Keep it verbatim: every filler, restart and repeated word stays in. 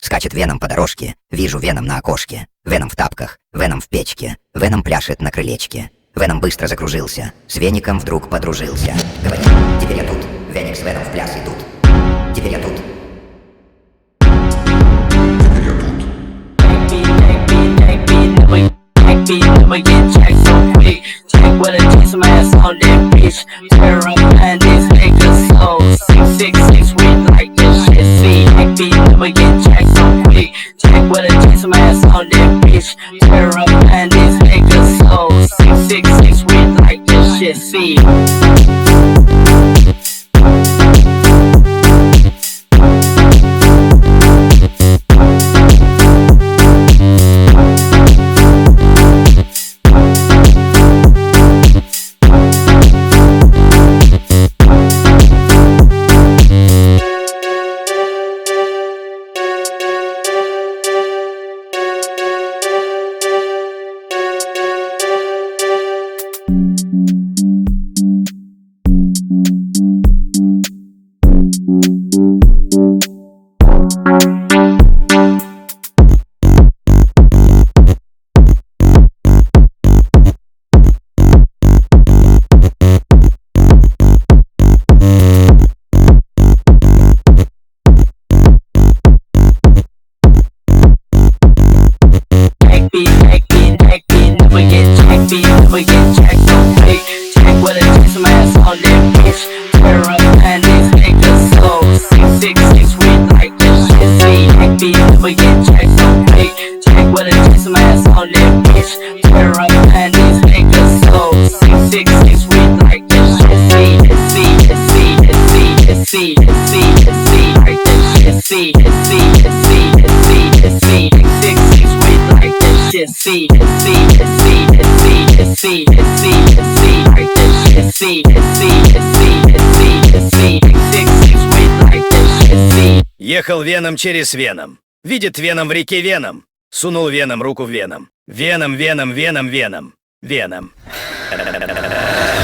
Скачет Веном по дорожке, вижу Веном на окошке. Веном в тапках, Веном в печке, Веном пляшет на крылечке. Веном быстро закружился, с веником вдруг подружился. Говорит, теперь я тут, Веник с Веном в пляс идут. Теперь я тут. Never get checked so quick. Check with a chase some ass on that bitch. Tear up and these niggas so six six six weak like this shit. See, happy never get checked so quick. Check with a chase some ass on that bitch. Tear up and these niggas so six six six weak like this shit. See. Never get checked so quick. Check with a chase some ass on that bitch. Tear up and these niggas so six six six weak like this shit. See, happy never get checked so quick. Check with a chase some ass on that bitch. Tear up and these niggas so six six six weak like this shit. See, see, see, see, see, see, see, like this shit. See, see, see, see, see, six six weak like this shit. See, see, see, see. See, see, see, like this shit. See, see, see, see, see, six six week like this shit. See. Ехал Веном через Веном. Видит Веном в реке Веном. Сунул Веном руку в Веном. Веном, Веном, Веном, Веном. Веном.